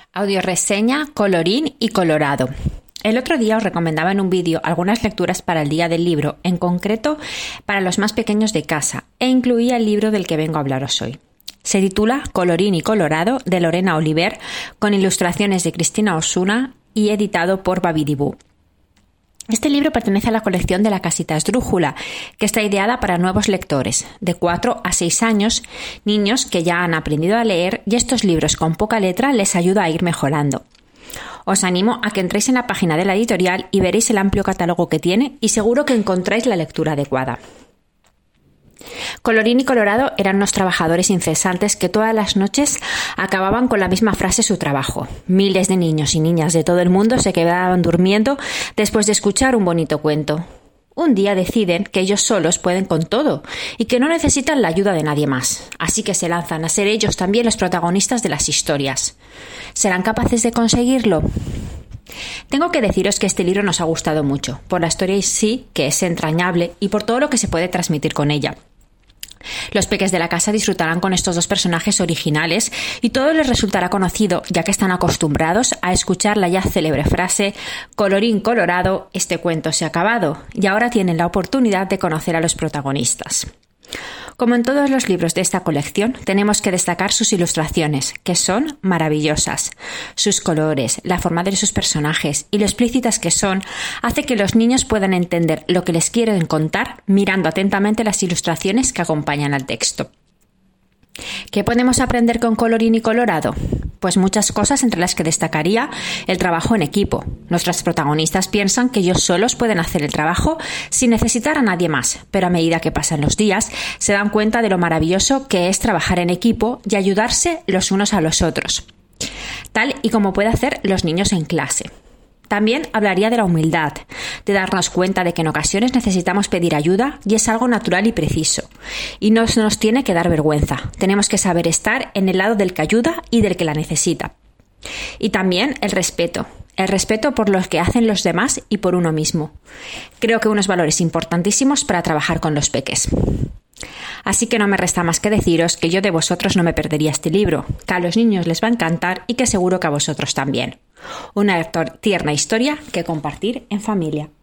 Audioreseña Colorín y Colorado. El otro día os recomendaba en un vídeo algunas lecturas para el día del libro, en concreto para los más pequeños de casa, e incluía el libro del que vengo a hablaros hoy. Se titula Colorín y Colorado, de Lorena Oliver, con ilustraciones de Cristina Osuna y editado por Babidibú. Este libro pertenece a la colección de la Casita Esdrújula, que está ideada para nuevos lectores, de 4 a 6 años, niños que ya han aprendido a leer, y estos libros con poca letra les ayuda a ir mejorando. Os animo a que entréis en la página de la editorial y veréis el amplio catálogo que tiene y seguro que encontráis la lectura adecuada. Colorín y Colorado eran unos trabajadores incesantes que todas las noches acababan con la misma frase su trabajo. Miles de niños y niñas de todo el mundo se quedaban durmiendo después de escuchar un bonito cuento. Un día deciden que ellos solos pueden con todo y que no necesitan la ayuda de nadie más, así que se lanzan a ser ellos también los protagonistas de las historias. ¿Serán capaces de conseguirlo? Tengo que deciros que este libro nos ha gustado mucho, por la historia en sí, que es entrañable, y por todo lo que se puede transmitir con ella. Los peques de la casa disfrutarán con estos dos personajes originales y todo les resultará conocido, ya que están acostumbrados a escuchar la ya célebre frase «Colorín colorado, este cuento se ha acabado», y ahora tienen la oportunidad de conocer a los protagonistas. Como en todos los libros de esta colección, tenemos que destacar sus ilustraciones, que son maravillosas. Sus colores, la forma de sus personajes y lo explícitas que son, hace que los niños puedan entender lo que les quieren contar mirando atentamente las ilustraciones que acompañan al texto. ¿Qué podemos aprender con Colorín y Colorado? Pues muchas cosas, entre las que destacaría el trabajo en equipo. Nuestros protagonistas piensan que ellos solos pueden hacer el trabajo sin necesitar a nadie más, pero a medida que pasan los días se dan cuenta de lo maravilloso que es trabajar en equipo y ayudarse los unos a los otros, tal y como puede hacer los niños en clase. También hablaría de la humildad, de darnos cuenta de que en ocasiones necesitamos pedir ayuda y es algo natural y preciso. Y no nos tiene que dar vergüenza. Tenemos que saber estar en el lado del que ayuda y del que la necesita. Y también el respeto por lo que hacen los demás y por uno mismo. Creo que unos valores importantísimos para trabajar con los peques. Así que no me resta más que deciros que yo de vosotros no me perdería este libro, que a los niños les va a encantar y que seguro que a vosotros también. Una tierna historia que compartir en familia.